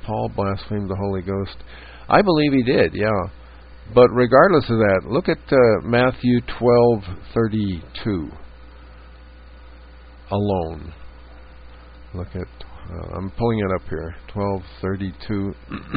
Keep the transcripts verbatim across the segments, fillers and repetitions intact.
Paul blaspheme the Holy Ghost? I believe he did, yeah. But regardless of that, look at uh, Matthew twelve thirty-two alone. Look at, uh, I'm pulling it up here, twelve thirty-two.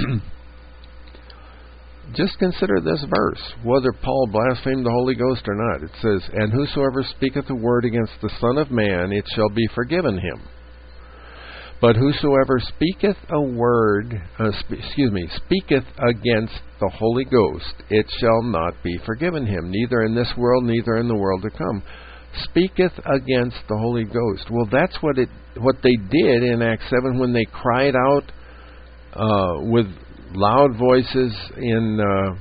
Just consider this verse, whether Paul blasphemed the Holy Ghost or not. It says, "And whosoever speaketh a word against the Son of Man, it shall be forgiven him. But whosoever speaketh a word, uh, sp- excuse me, speaketh against the Holy Ghost, it shall not be forgiven him, neither in this world, neither in the world to come." Speaketh against the Holy Ghost. Well, that's what it, what they did in Acts seven when they cried out uh, with loud voices in. Uh,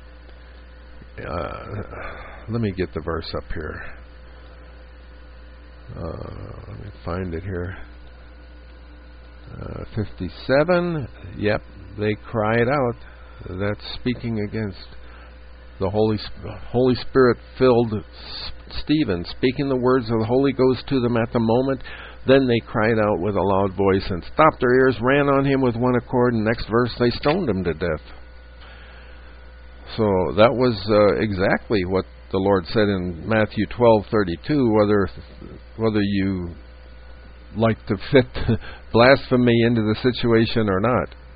uh, let me get the verse up here. Uh, let me find it here. Uh, fifty-seven, yep, they cried out. That's speaking against the Holy Holy Spirit-filled Stephen, speaking the words of the Holy Ghost to them at the moment. Then they cried out with a loud voice and stopped their ears, ran on him with one accord, and next verse they stoned him to death. So that was uh, exactly what the Lord said in Matthew twelve thirty-two, whether whether you like to fit blasphemy into the situation or not.